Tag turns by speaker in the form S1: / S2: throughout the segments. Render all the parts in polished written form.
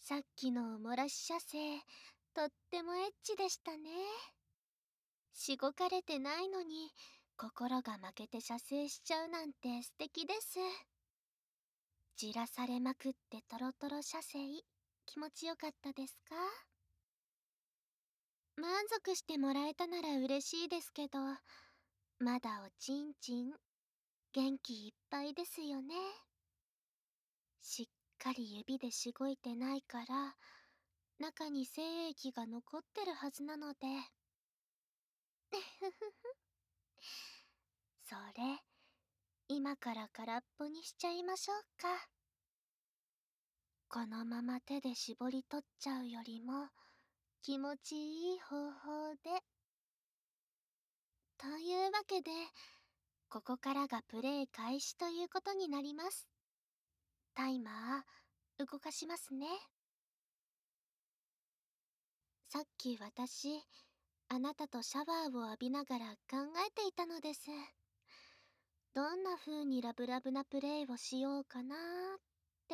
S1: さっきのおもらし射精、とってもエッチでしたね。しごかれてないのに、心が負けて射精しちゃうなんて素敵です。じらされまくってトロトロ射精、気持ちよかったですか？満足してもらえたなら嬉しいですけど、まだおちんちん、元気いっぱいですよね。しっかり指でしごいてないから、中に精液が残ってるはずなので。それ、今から空っぽにしちゃいましょうか。このまま手で絞り取っちゃうよりも、気持ちいい方法で。というわけで、ここからがプレイ開始ということになります。タイマー、動かしますね。さっき私、あなたとシャワーを浴びながら考えていたのです。どんな風にラブラブなプレイをしようかなーって。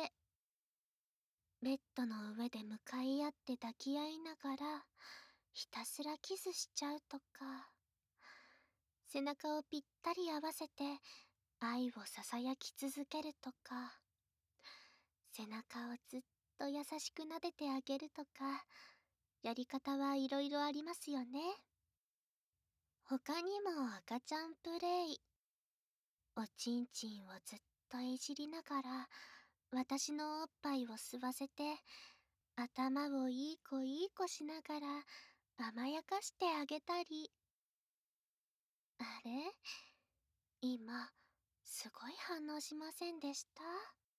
S1: ベッドの上で向かい合って抱き合いながら、ひたすらキスしちゃうとか、背中をぴったり合わせて愛をささやき続けるとか、背中をずっと優しく撫でてあげるとか、やり方はいろいろありますよね。他にも赤ちゃんプレイ。おちんちんをずっといじりながら、私のおっぱいを吸わせて、頭をいい子いい子しながら甘やかしてあげたり。あれ？今、すごい反応しませんでした？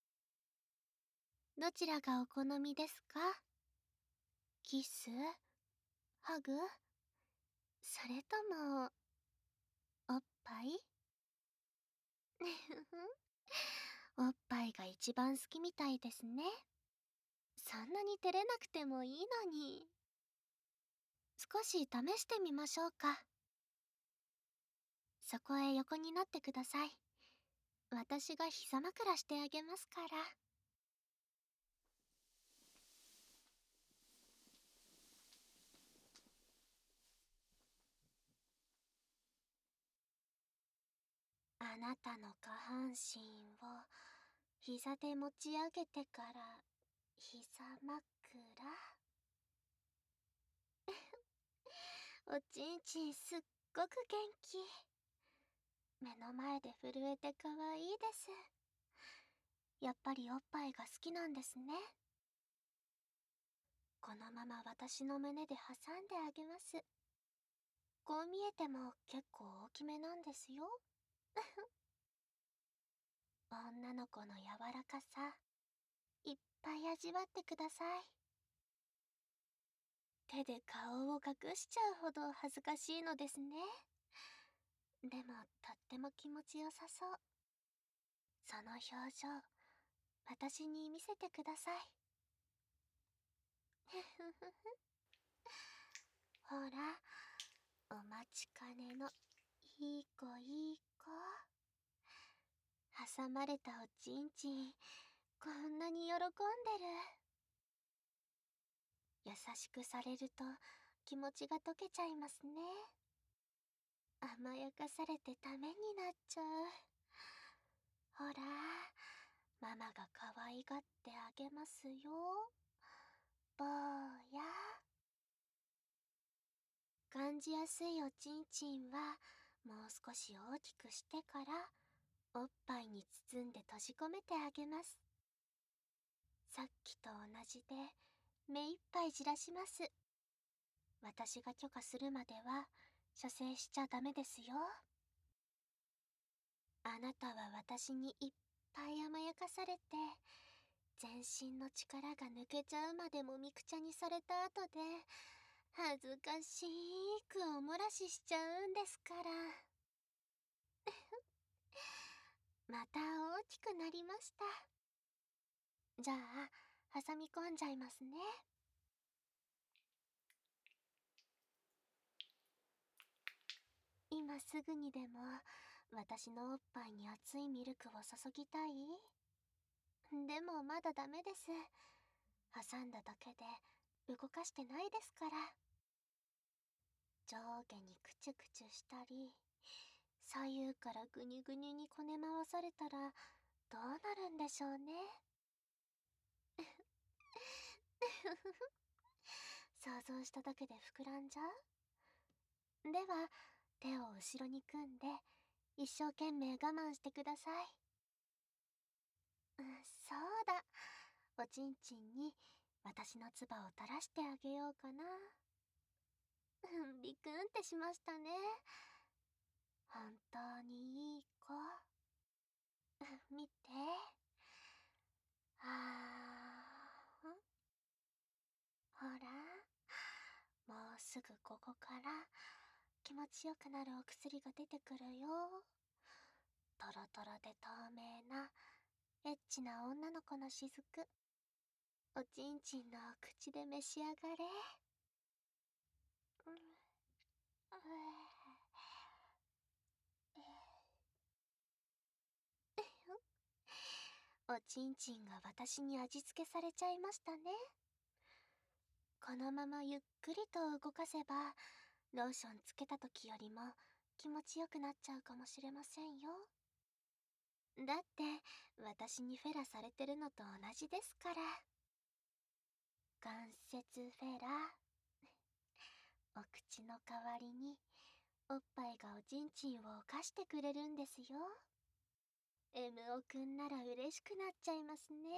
S1: どちらがお好みですか？キス？ハグ？それとも、おっぱい？おっぱいが一番好きみたいですね。そんなに照れなくてもいいのに。少し試してみましょうか。そこへ横になってください。私が膝枕してあげますから。あなたの下半身を膝で持ち上げてから膝枕。おちんちんすっごく元気。目の前で震えて可愛いです。やっぱりおっぱいが好きなんですね。このまま私の胸で挟んであげます。こう見えても結構大きめなんですよ。女の子の柔らかさ、いっぱい味わってください。手で顔を隠しちゃうほど恥ずかしいのですね。でもとっても気持ちよさそう。その表情、私に見せてください。ふふふふ。ほら、お待ちかねのいい子いい子。挟まれたおちんちん、こんなに喜んでる。優しくされると気持ちが溶けちゃいますね。甘やかされてためになっちゃう。ほら、ママが可愛がってあげますよ。ぼうや。感じやすいおちんちんはもう少し大きくしてからおっぱいに包んで閉じ込めてあげます。さっきと同じで目いっぱいじらします。私が許可するまでは射精しちゃダメですよ。あなたは私にいっぱい甘やかされて、全身の力が抜けちゃうまでもみくちゃにされた後で、恥ずかしくおもらししちゃうんですから。また大きくなりました。じゃあ、挟み込んじゃいますね。今すぐにでも私のおっぱいに熱いミルクを注ぎたい？でもまだダメです。 挟んだだけで動かしてないですから。上下にクチュクチュしたり、左右からグニュグニュにこね回されたらどうなるんでしょうね。想像しただけで膨らんじゃう。では、手を後ろに組んで一生懸命我慢してください。そうだ。おちんちんに私の唾を垂らしてあげようかな。ビクンってしましたね。本当にいい子。見て。ほら、もうすぐここから気持ちよくなるお薬が出てくるよ。トロトロで透明なエッチな女の子のしずく。おちんちんの口で召し上がれ。うん、おちんちんが私に味付けされちゃいましたね。このままゆっくりと動かせば、ローションつけた時よりも気持ちよくなっちゃうかもしれませんよ。だって私にフェラされてるのと同じですから。関節フェラ。お口の代わりにおっぱいがおちんちんを犯してくれるんですよ。MO くんなら嬉しくなっちゃいますね。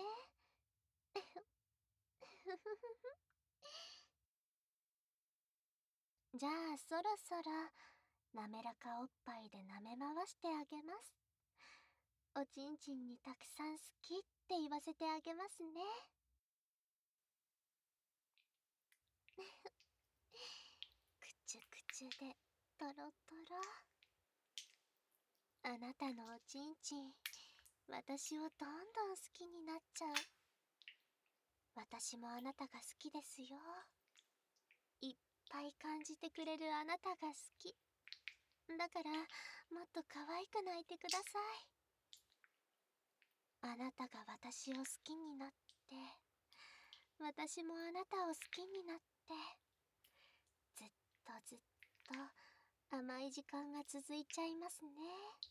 S1: じゃあそろそろ滑らかおっぱいで舐め回してあげます。おちんちんにたくさん好きって言わせてあげますね。くちゅくちゅでとろとろ。あなたのおちんちん、私をどんどん好きになっちゃう。私もあなたが好きですよ。いっぱい感じてくれるあなたが好き。だからもっと可愛く泣いてください。あなたが私を好きになって、私もあなたを好きになって、ずっとずっと甘い時間が続いちゃいますね。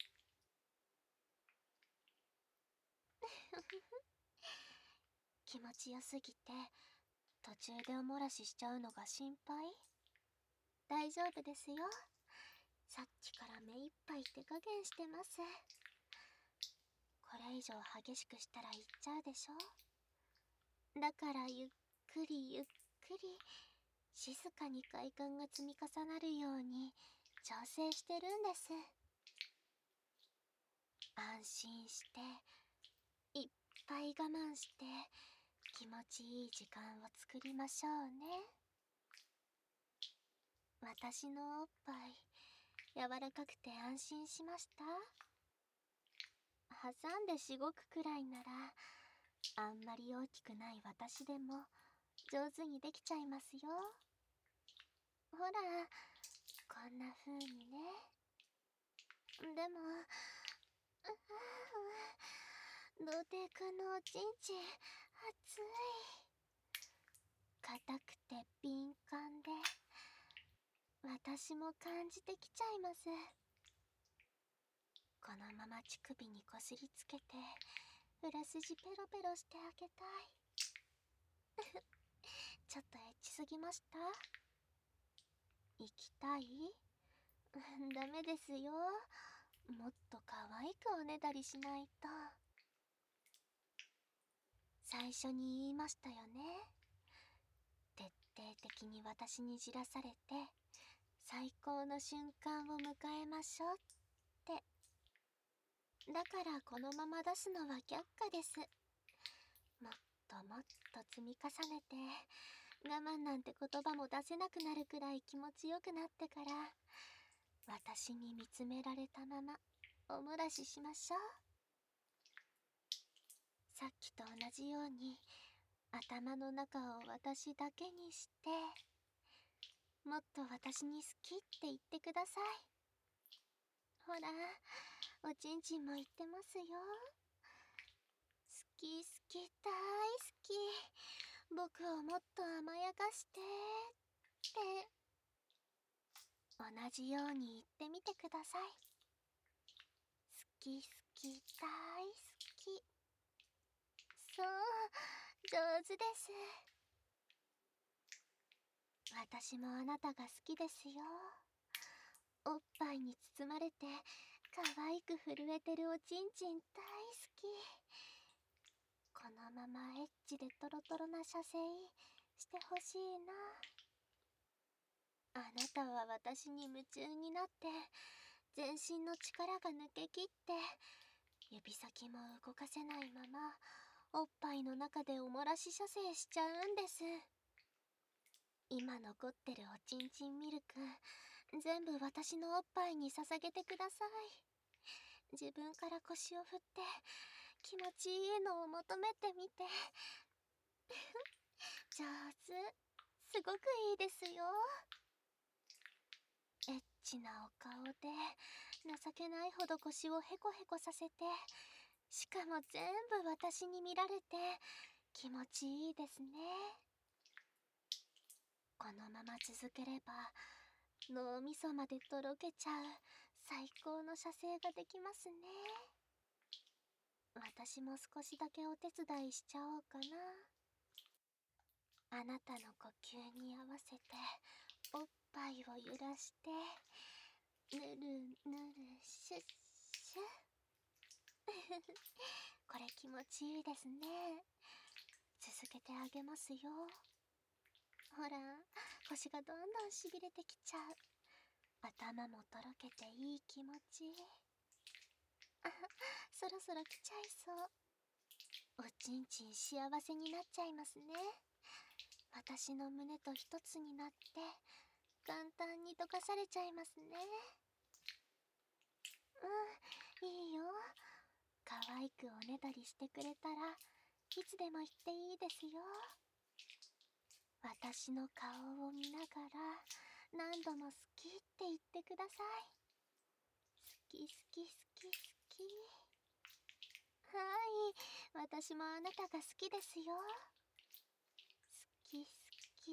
S1: 気持ちよすぎて途中でお漏らししちゃうのが心配？大丈夫ですよ。さっきから目いっぱい手加減してます。これ以上激しくしたら言っちゃうでしょ。だからゆっくりゆっくり静かに快感が積み重なるように調整してるんです。安心していっぱい我慢して気持ちいい時間を作りましょうね。私のおっぱい柔らかくて安心しました？挟んでしごくくらいならあんまり大きくない私でも上手にできちゃいますよ。ほら、こんな風にね。でも童貞くんのおちんちん熱い。硬くて敏感で私も感じてきちゃいます。このまま乳首にこすりつけて裏筋ペロペロしてあげたい。ちょっとエッチすぎました？行きたい？ダメですよ。もっと可愛くおねだりしないと。最初に言いましたよね。徹底的に私にじらされて最高の瞬間を迎えましょうって。だからこのまま出すのは却下です。もっともっと積み重ねて我慢なんて言葉も出せなくなるくらい気持ちよくなってから私に見つめられたままお漏らししましょう。さっきと同じように頭の中を私だけにして、もっと私に好きって言ってください。ほら、おちんちんも言ってますよ。好き好き大好き。 僕をもっと甘やかしてって同じように言ってみてください。好き好き大好き。そう、上手です。私もあなたが好きですよ。おっぱいに包まれて可愛く震えてるおちんちん大好き。このままエッチでトロトロな射精してほしいな。あなたは私に夢中になって全身の力が抜けきって指先も動かせないままおっぱいの中でおもらし射精しちゃうんです。今残ってるおちんちんミルク全部私のおっぱいに捧げてください。自分から腰を振って気持ちいいのを求めてみて。上手、すごくいいですよ。エッチなお顔で情けないほど腰をヘコヘコさせて、しかも全部私に見られて気持ちいいですね。このまま続ければ脳みそまでとろけちゃう最高の射精ができますね。私も少しだけお手伝いしちゃおうかな。あなたの呼吸に合わせておっぱいを揺らしてぬるぬるシュッシュ。これ気持ちいいですね。続けてあげますよ。ほら、腰がどんどんしびれてきちゃう。頭もとろけていい気持ち。あ、そろそろ来ちゃいそう。おちんちん幸せになっちゃいますね。私の胸と一つになって簡単に溶かされちゃいますね。うん、いいよ。可愛くおねだりしてくれたらいつでも言っていいですよ。私の顔を見ながら何度も好きって言ってください。好き好き好き好き。はい、私もあなたが好きですよ。好き好き。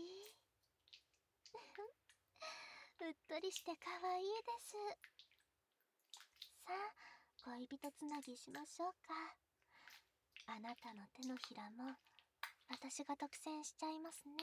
S1: うっとりして可愛いです。さあ、恋人つなぎしましょうか。あなたの手のひらも私が独占しちゃいますね。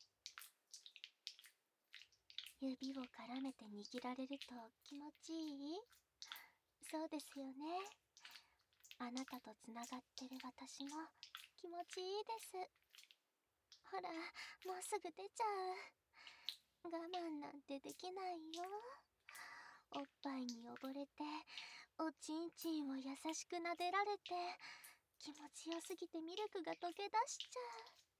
S1: 指を絡めて握られると気持ちいい？そうですよね。あなたとつながってる私も気持ちいいです。ほら、もうすぐ出ちゃう。我慢なんてできないよ。おっぱいに溺れておちんちんを優しく撫でられて気持ちよすぎてミルクが溶け出しちゃ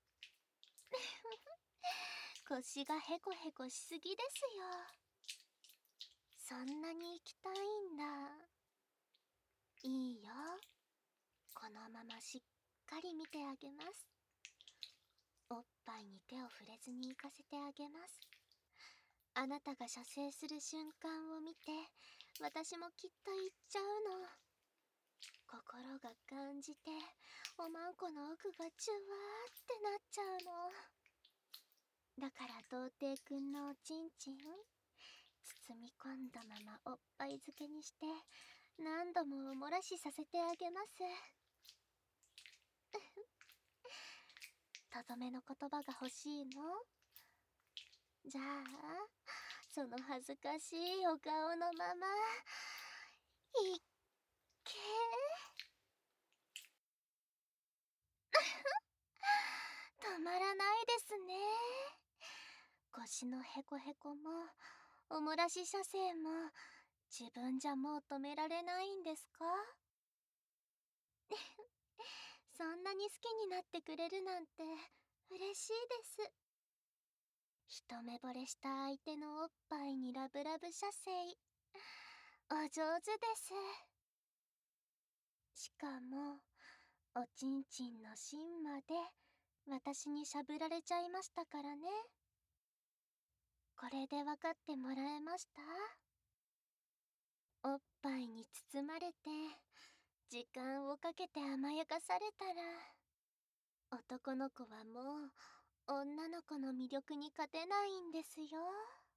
S1: う。腰がヘコヘコしすぎですよ。そんなに行きたいんだ。いいよ。このまましっかり見てあげます。おっぱいに手を触れずに行かせてあげます。あなたが射精する瞬間を見て私もきっと言っちゃうの。心が感じておまんこの奥がチュワーってなっちゃうの。だから童貞くんのおちんちん包み込んだままおっぱい漬けにして何度もおもらしさせてあげます。とどめの言葉が欲しいの？じゃあその恥ずかしいお顔のままいっけー。止まらないですね。腰のヘコヘコもおもらし射精も自分じゃもう止められないんですか？そんなに好きになってくれるなんて嬉しいです。一目惚れした相手のおっぱいにラブラブ射精お上手です。しかもおちんちんの芯まで私にしゃぶられちゃいましたからね。これで分かってもらえました？おっぱいに包まれて時間をかけて甘やかされたら男の子はもう女の子の魅力に勝てないんですよ。